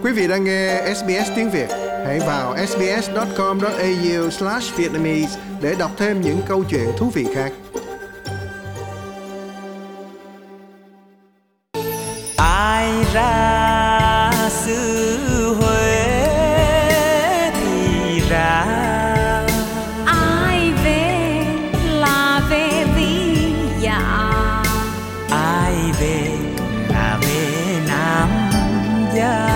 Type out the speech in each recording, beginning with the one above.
Quý vị đang nghe SBS tiếng Việt. Hãy vào sbs.com.au/vietnamese để đọc thêm những câu chuyện thú vị khác. Ai ra xứ Huế thì ra, ai về là về vì dạ, ai về là về Nam Giao.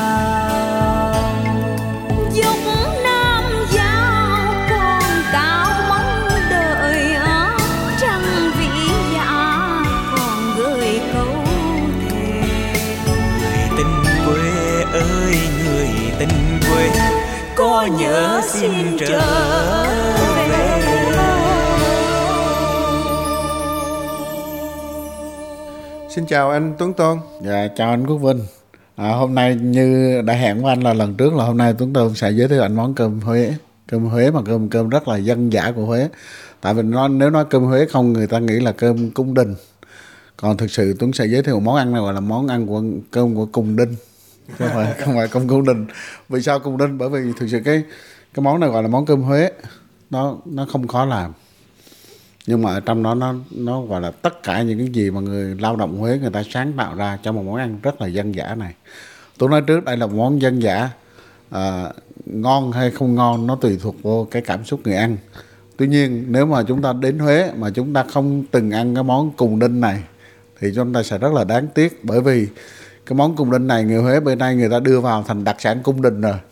dốc Nam Giao còn cao mong đợi trăng vĩ dạ còn gửi câu thề. Người tình quê ơi người tình quê, có nhớ xin trở về. Xin chào anh Tuấn Tôn. Dạ, chào anh Quốc Vinh. Hôm nay như đã hẹn với anh là lần trước là hôm nay Tuấn Tôn sẽ giới thiệu anh món cơm Huế. Cơm Huế mà cơm rất là dân dã của Huế. Tại vì nếu nói cơm Huế không, người ta nghĩ là cơm cung đình. Còn thực sự Tuấn sẽ giới thiệu một món ăn này gọi là món ăn của cơm của cung đình. Chứ không phải cơm cung đình. Vì sao cung đình? Bởi vì thực sự cái món này gọi là món cơm Huế. Nó không khó làm. Nhưng mà ở trong đó nó gọi là tất cả những cái gì mà người lao động Huế người ta sáng tạo ra cho một món ăn rất là dân dã này. Tôi nói trước đây là một món dân dã, ngon hay không ngon nó tùy thuộc vô cái cảm xúc người ăn. Tuy nhiên nếu mà chúng ta đến Huế mà chúng ta không từng ăn cái món cung đinh này thì chúng ta sẽ rất là đáng tiếc, bởi vì cái món cung đinh này người Huế bên nay người ta đưa vào thành đặc sản cung đình rồi.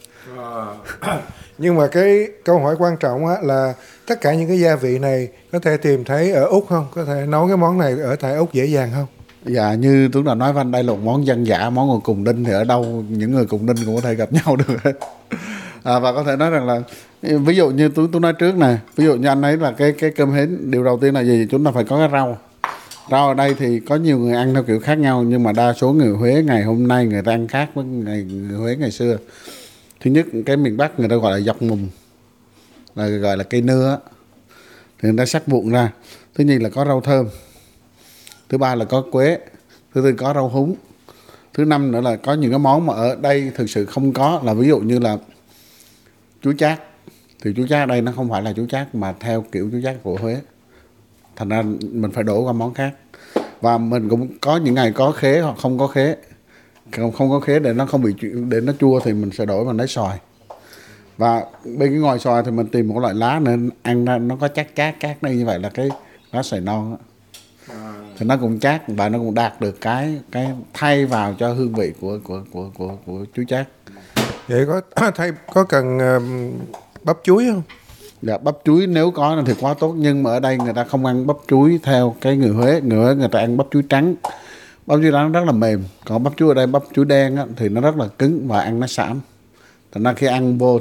Nhưng mà cái câu hỏi quan trọng á là tất cả những cái gia vị này có thể tìm thấy ở Úc không? Có thể nấu cái món này ở tại Úc dễ dàng không? Dạ, như Tuấn đã nói với anh, đây là một món dân dã, món của cùng đinh thì ở đâu những người cùng đinh cũng có thể gặp nhau được. Và có thể nói rằng là ví dụ như tôi nói trước này, ví dụ như anh ấy là cái cơm hến, điều đầu tiên là gì? Chúng ta phải có cái rau. Rau ở đây thì có nhiều người ăn theo kiểu khác nhau, nhưng mà đa số người Huế ngày hôm nay người ta ăn khác với người Huế ngày xưa. Thứ nhất, cái miền Bắc người ta gọi là dọc mùng, là gọi là cây nưa, thì người ta sắc vụn ra. Thứ nhì là có rau thơm. Thứ ba là có quế. Thứ tư có rau húng. Thứ năm nữa là có những cái món mà ở đây thực sự không có, là ví dụ như là chuối chát. Thì chuối chát ở đây nó không phải là chuối chát mà theo kiểu chuối chát của Huế. Thành ra mình phải đổ qua món khác. Và mình cũng có những ngày có khế hoặc không có khế. Không có khế để nó không bị, để nó chua thì mình sẽ đổi bằng lấy xoài. Và bên cái ngoài xoài thì mình tìm một loại lá nên ăn nó có chát nó như vậy là cái lá xoài non đó. Thì nó cũng chát và nó cũng đạt được cái thay vào cho hương vị của chuối chát. Vậy có cần bắp chuối không? Dạ, bắp chuối nếu có thì quá tốt, nhưng mà ở đây người ta không ăn bắp chuối theo cái người Huế người ta ăn bắp chuối trắng. Bắp chuối trắng rất là mềm, còn bắp chuối ở đây bắp chuối đen á, thì nó rất là cứng và ăn nó xảm. Thành ra khi ăn vô thì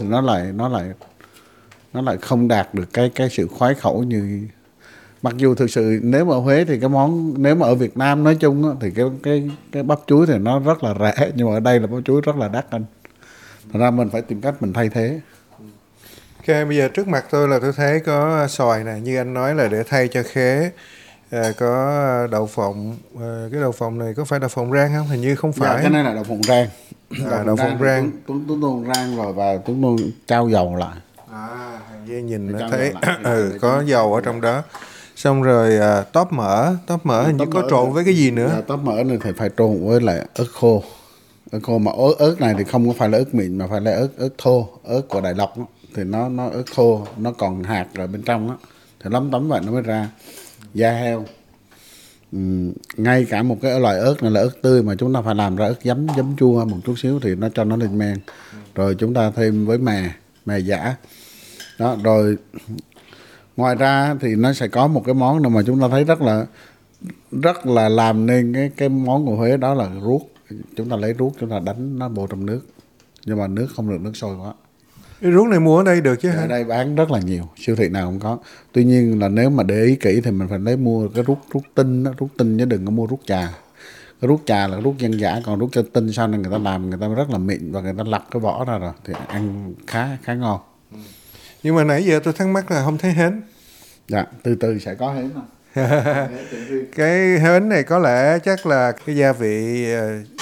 nó lại không đạt được cái sự khoái khẩu như. Mặc dù thực sự nếu mà ở Huế thì cái món, nếu mà ở Việt Nam nói chung á, thì cái bắp chuối thì nó rất là rẻ, nhưng mà ở đây là bắp chuối rất là đắt anh. Thành ra mình phải tìm cách mình thay thế. Ok, bây giờ trước mặt tôi là tôi thấy có xoài nè, như anh nói là để thay cho khế. Có đậu phộng. Cái đậu phộng này có phải đậu phộng rang không? Hình như không phải. Dạ, cái này là đậu phộng rang. Đậu phộng rang. Tuấn rang rồi và Tuấn trao dầu lại. Hàng dê nhìn nó thấy có dầu ở trong đó. Xong rồi tóp mỡ hình như có trộn với cái gì nữa? Dạ, tóp mỡ này thì phải trộn với lại ớt khô. Ớt khô mà ớt này thì không có phải là ớt mịn mà phải là ớt thô, ớt của Đại Lộc đó. Thì nó ớt thô, nó còn hạt ở bên trong đó. Thì lấm tấm vậy nó mới ra. Da heo. Ngay cả một cái loại ớt này là ớt tươi mà chúng ta phải làm ra ớt giấm chua một chút xíu thì nó cho nó lên men. Rồi chúng ta thêm với mè giã. Đó, rồi ngoài ra thì nó sẽ có một cái món nào mà chúng ta thấy rất là làm nên cái món của Huế, đó là ruốc. Chúng ta lấy ruốc chúng ta đánh nó vô trong nước, nhưng mà nước không được nước sôi quá. Cái ruốc này mua ở đây được chứ hả? Ở đây bán rất là nhiều, siêu thị nào cũng có. Tuy nhiên là nếu mà để ý kỹ thì mình phải mua cái ruốc tinh đó, ruốc tinh chứ đừng có mua ruốc trà. Cái ruốc trà là ruốc dân dã, còn ruốc tinh sau này người ta làm người ta rất là mịn và người ta lặt cái vỏ ra rồi thì ăn khá ngon. Nhưng mà nãy giờ tôi thắc mắc là không thấy hến. Dạ, từ từ sẽ có hến thôi. Cái hến này có lẽ chắc là cái gia vị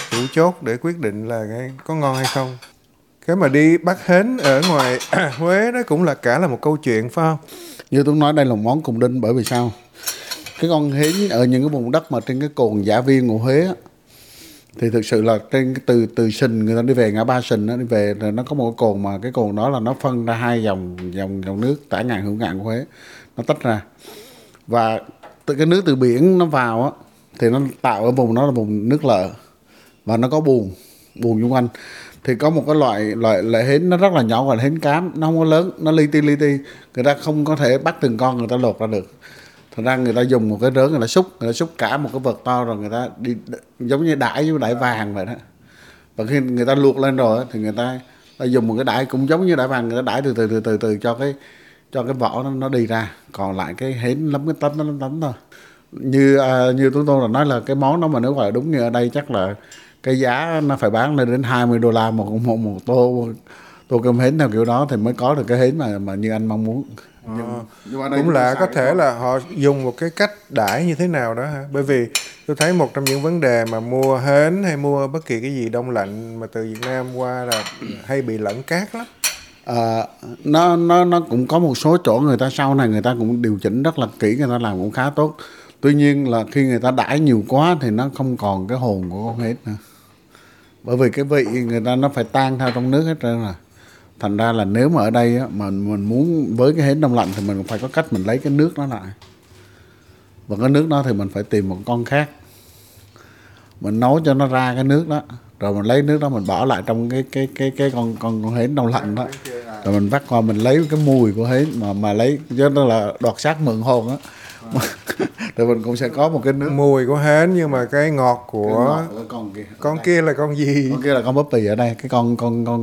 chủ chốt để quyết định là cái có ngon hay không. Cái mà đi bắt hến ở ngoài Huế đó cũng là cả là một câu chuyện phải không? Như tôi nói, đây là một món cùng đinh, bởi vì sao? Cái con hến ở những cái vùng đất mà trên cái cồn Dã Viên của Huế á, thì thực sự là từ Sìn người ta đi về ngã ba Sìn nó đi về rồi nó có một cái cồn, mà cái cồn đó là nó phân ra hai dòng nước Tả Ngạn Hữu Ngạn của Huế, nó tách ra, và từ cái nước từ biển nó vào á thì nó tạo ở vùng đó là vùng nước lợ, và nó có buồn xung quanh. Thì có một cái loại hến nó rất là nhỏ, gọi là hến cám, nó không có lớn, nó li ti, người ta không có thể bắt từng con người ta lột ra được. Thành ra người ta dùng một cái rớ, người ta xúc cả một cái vật to, rồi người ta đi giống như đãi vàng vậy đó. Và khi người ta luộc lên rồi thì người ta dùng một cái đãi cũng giống như đãi vàng, người ta đãi từ cho cái vỏ nó đi ra, còn lại cái hến lấm cái tánh thôi. Như tôi là nói là cái món đó mà nếu gọi là đúng như ở đây chắc là cái giá nó phải bán lên đến $20 một tô cơm hến theo kiểu đó thì mới có được cái hến mà như anh mong muốn. Nhưng mà Cũng là có thể là họ dùng một cái cách đãi như thế nào đó ha. Bởi vì tôi thấy một trong những vấn đề mà mua hến hay mua bất kỳ cái gì đông lạnh mà từ Việt Nam qua là hay bị lẫn cát lắm. Nó cũng có một số chỗ người ta sau này người ta cũng điều chỉnh rất là kỹ, người ta làm cũng khá tốt. Tuy nhiên là khi người ta đãi nhiều quá thì nó không còn cái hồn của con hến nữa, bởi vì cái vị người ta nó phải tan theo trong nước hết trơn rồi. Thành ra là nếu mà ở đây á, mà mình muốn với cái hến đông lạnh thì mình phải có cách mình lấy cái nước đó lại, và cái nước đó thì mình phải tìm một con khác, mình nấu cho nó ra cái nước đó, rồi mình lấy nước đó mình bỏ lại trong cái con hến đông lạnh đó, rồi mình vắt qua mình lấy cái mùi của hến mà lấy cho nó là đoạt xác mượn hồn á. Thì mình cũng sẽ có một cái nước Mùi của hến, nhưng mà cái ngọt của con kia là con gì? Con kia là con bắp bì ở đây, cái con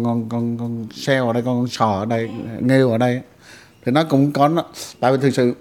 seo ở đây, con sò ở đây, nghêu ở đây. Thì nó cũng có nó, tại vì thực sự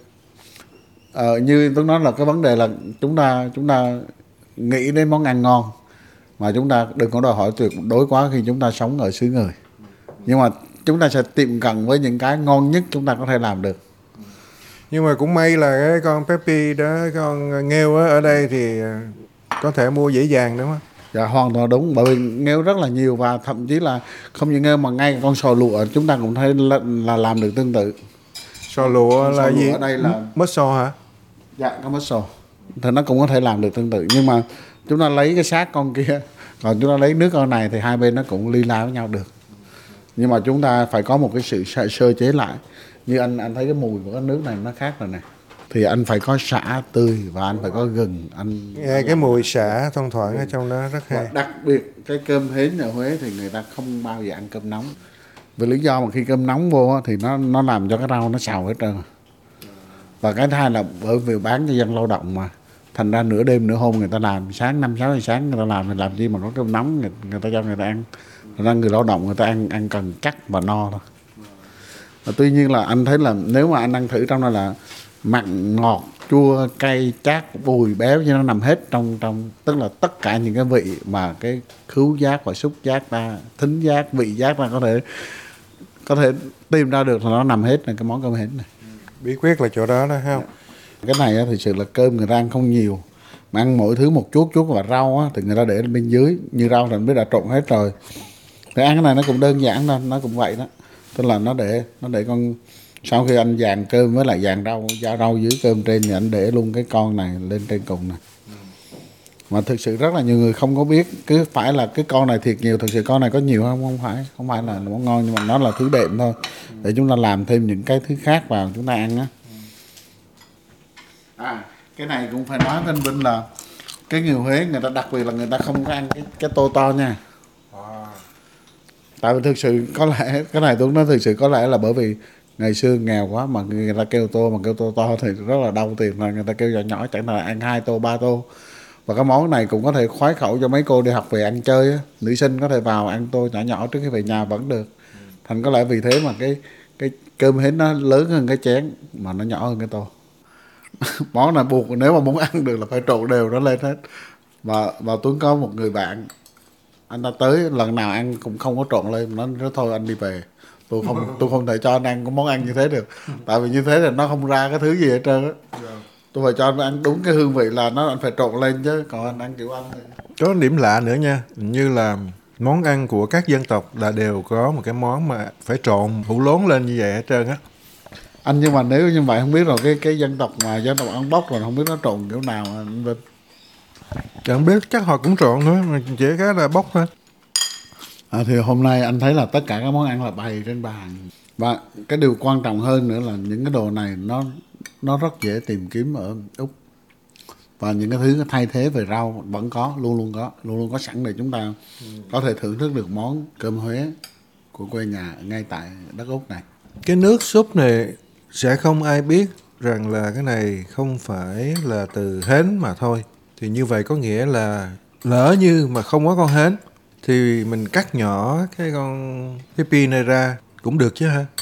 như tôi nói là cái vấn đề là chúng ta nghĩ đến món ăn ngon mà chúng ta đừng có đòi hỏi tuyệt đối quá khi chúng ta sống ở xứ người. Nhưng mà chúng ta sẽ tiệm cận với những cái ngon nhất chúng ta có thể làm được. Nhưng mà cũng may là cái con Peppy đó, con nghêu ở đây thì có thể mua dễ dàng đúng không? Dạ hoàn toàn đúng, bởi vì nghêu rất là nhiều, và thậm chí là không những nghêu mà ngay con sò lụa chúng ta cũng thấy là làm được tương tự. Sò lụa là gì? Ở đây là mứt sò hả? Dạ, con mứt sò thì nó cũng có thể làm được tương tự, nhưng mà chúng ta lấy cái xác con kia, còn chúng ta lấy nước con này thì hai bên nó cũng ly lai với nhau được. Nhưng mà chúng ta phải có một cái sự sơ chế lại. Như anh thấy cái mùi của cái nước này nó khác rồi này, thì anh phải có sả tươi và anh phải có gừng. Nghe cái mùi sả thoang thoảng ở trong đó rất hay. Đặc biệt cái cơm hến ở Huế thì người ta không bao giờ ăn cơm nóng, vì lý do mà khi cơm nóng vô thì nó làm cho cái rau nó xào hết trơn. Và cái thứ hai là bởi vì bán cho dân lao động mà, thành ra nửa đêm nửa hôm người ta làm, sáng 5-6 giờ sáng người ta làm thì làm chi mà có cơm nóng người ta cho người ta ăn. Thành ra người lao động người ta ăn cần chắc và no thôi. Và tuy nhiên là anh thấy là nếu mà anh ăn thử trong đó là mặn, ngọt, chua, cay, chát, bùi, béo, cho nó nằm hết trong tức là tất cả những cái vị mà cái khứu giác và xúc giác ta, thính giác, vị giác ta có thể tìm ra được, là nó nằm hết là cái món cơm hến này. Bí quyết là chỗ đó đó không? Cái này á, thực sự là cơm người ta ăn không nhiều, mà ăn mỗi thứ một chút và rau á, thì người ta để bên dưới. Như rau thì biết đã trộn hết rồi. Thì ăn cái này nó cũng đơn giản thôi, nó cũng vậy đó. Tức là nó để con, sau khi anh dàn cơm với lại dàn rau dưới cơm trên thì anh để luôn cái con này lên trên cùng này. Mà thực sự rất là nhiều người không có biết, cứ phải là cái con này thiệt nhiều. Thực sự con này có nhiều không phải là món ngon, nhưng mà nó là thứ đệm thôi, để chúng ta làm thêm những cái thứ khác vào chúng ta ăn á. Cái này cũng phải nói với anh Vinh là cái người Huế người ta đặc biệt là người ta không có ăn cái tô to nha. Tại vì thực sự có lẽ cái này tôi nói thực sự có lẽ là bởi vì ngày xưa nghèo quá mà người ta kêu tô, mà kêu tô to thì rất là đau tiền, là người ta kêu nhỏ nhỏ, chẳng là ăn 2 tô 3 tô. Và cái món này cũng có thể khoái khẩu cho mấy cô đi học về ăn chơi á, nữ sinh có thể vào ăn tô nhỏ nhỏ trước khi về nhà vẫn được. Thành có lẽ vì thế mà cái cơm hến nó lớn hơn cái chén mà nó nhỏ hơn cái tô. Món này buộc nếu mà muốn ăn được là phải trộn đều nó lên hết. Và Tuấn có một người bạn, anh ta tới lần nào ăn cũng không có trộn lên, nó nói thôi anh đi về, tôi không thể cho anh ăn cái món ăn như thế được, tại vì như thế là nó không ra cái thứ gì hết trơn á. Tôi phải cho anh ăn đúng cái hương vị là anh phải trộn lên, chứ còn anh ăn kiểu ăn thì... Có điểm lạ nữa nha, như là món ăn của các dân tộc là đều có một cái món mà phải trộn hủ lốn lên như vậy hết trơn á. Anh nhưng mà nếu như vậy không biết rồi cái dân tộc ăn bốc là không biết nó trộn kiểu nào anh Vinh. Chẳng biết, chắc họ cũng trộn thôi, mà chỉ cái là bốc thôi. Thì hôm nay anh thấy là tất cả các món ăn là bày trên bàn, và cái điều quan trọng hơn nữa là những cái đồ này nó rất dễ tìm kiếm ở Úc, và những cái thứ thay thế về rau vẫn có, luôn luôn có sẵn để chúng ta có thể thưởng thức được món cơm Huế của quê nhà ngay tại đất Úc này. Cái nước súp này sẽ không ai biết rằng là cái này không phải là từ hến mà thôi. Thì như vậy có nghĩa là lỡ như mà không có con hến thì mình cắt nhỏ cái pin này ra cũng được chứ ha.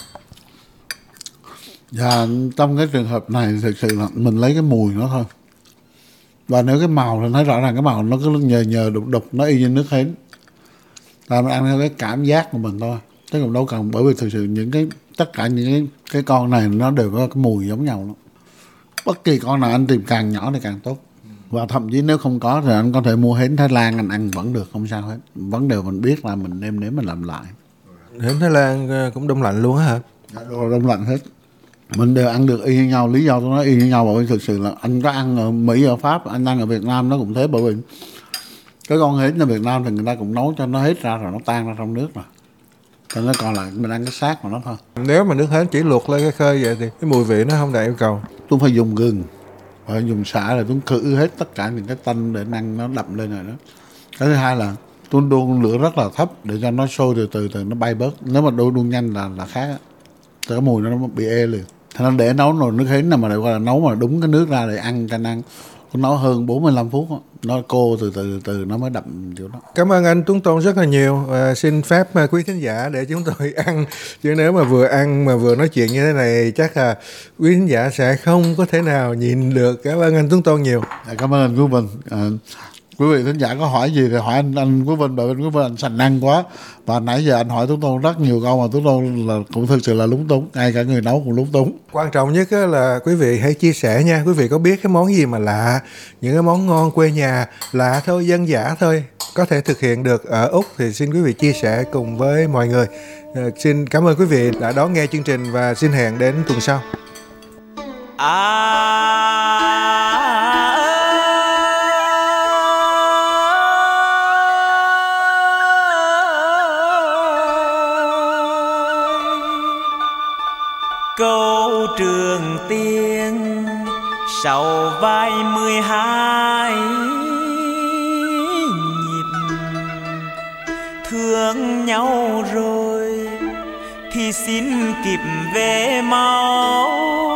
Và trong cái trường hợp này thực sự là mình lấy cái mùi nó thôi, và nếu cái màu thì thấy rõ ràng cái màu nó cứ nhờ đục nó y như nước hến, là mình ăn theo cái cảm giác của mình thôi, chứ còn đâu cần, bởi vì thực sự tất cả những cái con này nó đều có cái mùi giống nhau lắm. Bất kỳ con nào anh tìm càng nhỏ thì càng tốt, và thậm chí nếu không có thì anh có thể mua hến Thái Lan anh ăn vẫn được, không sao hết. Vấn đề mình biết là mình nêm nếm mình làm lại. Hến Thái Lan cũng đông lạnh luôn á hả? Đồ đông lạnh hết, mình đều ăn được y như nhau. Lý do tôi nói y như nhau bởi vì thực sự là anh có ăn ở Mỹ, ở Pháp, anh ăn ở Việt Nam nó cũng thế, bởi vì cái con hến ở Việt Nam thì người ta cũng nấu cho nó hết ra rồi, nó tan ra trong nước rồi, cho nó còn lại mình ăn cái xác của nó thôi. Nếu mà nước hến chỉ luộc lên cái khơi vậy thì cái mùi vị nó không đạt yêu cầu. Tôi phải dùng gừng, phải dùng sả, là tôi khử hết tất cả những cái tanh để ăn nó đậm lên rồi đó. Cái thứ hai là tôi đun lửa rất là thấp để cho nó sôi từ từ nó bay bớt. Nếu mà đun nhanh là khác á, cái mùi nó bị ê liền. Thế nên để nấu nồi nước hến nào mà gọi là nấu mà đúng cái nước ra để ăn canh ăn, tôi nấu hơn 45 phút đó. Nó cô từ nó mới đậm kiểu đó. Cảm ơn anh Tuấn Tôn rất là nhiều. Xin phép quý khán giả để chúng tôi ăn, chứ nếu mà vừa ăn mà vừa nói chuyện như thế này chắc là quý khán giả sẽ không có thể nào nhìn được. Cảm ơn anh Tuấn Tôn nhiều. Cảm ơn anh Quý Vinh. Quý vị khán giả có hỏi gì thì hỏi anh Quý Vinh, bởi vì Quý Vinh anh sành ăn quá, và nãy giờ anh hỏi Tuấn Tôn rất nhiều câu mà Tuấn Tôn là cũng thực sự là lúng túng, ngay cả người nấu cũng lúng túng. Quan trọng nhất là quý vị hãy chia sẻ nha. Quý vị có biết cái món gì mà lạ, những cái món ngon quê nhà lạ thôi, dân dã thôi, có thể thực hiện được ở Úc thì xin quý vị chia sẻ cùng với mọi người. Xin cảm ơn quý vị đã đón nghe chương trình và xin hẹn đến tuần sau. Câu Trường Tiên sau vai 12 nhịp, thương nhau rồi thì xin kịp về mau.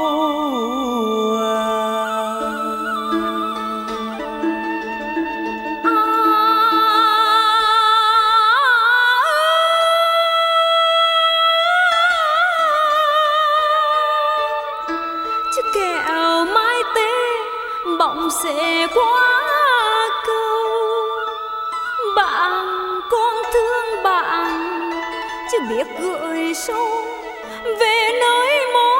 Bỗng sẽ qua cầu, bạn con thương bạn chứ biết gửi sâu về nơi mơ.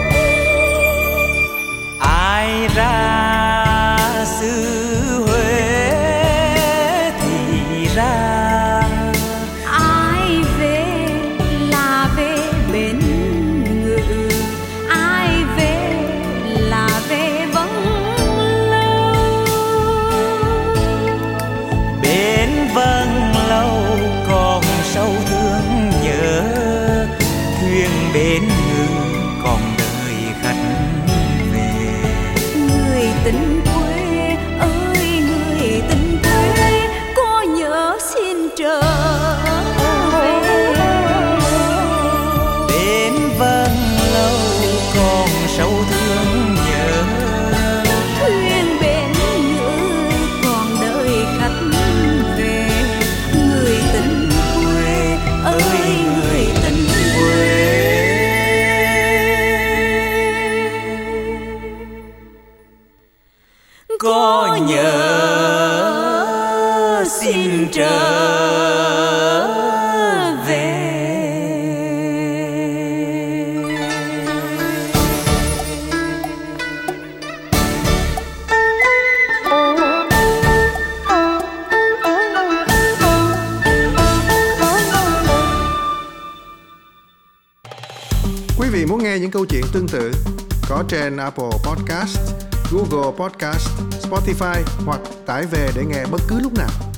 Ai ra xứ Huế có nhớ xin trở về. Quý vị muốn nghe những câu chuyện tương tự có trên Apple Podcast, Google Podcast, Spotify hoặc tải về để nghe bất cứ lúc nào.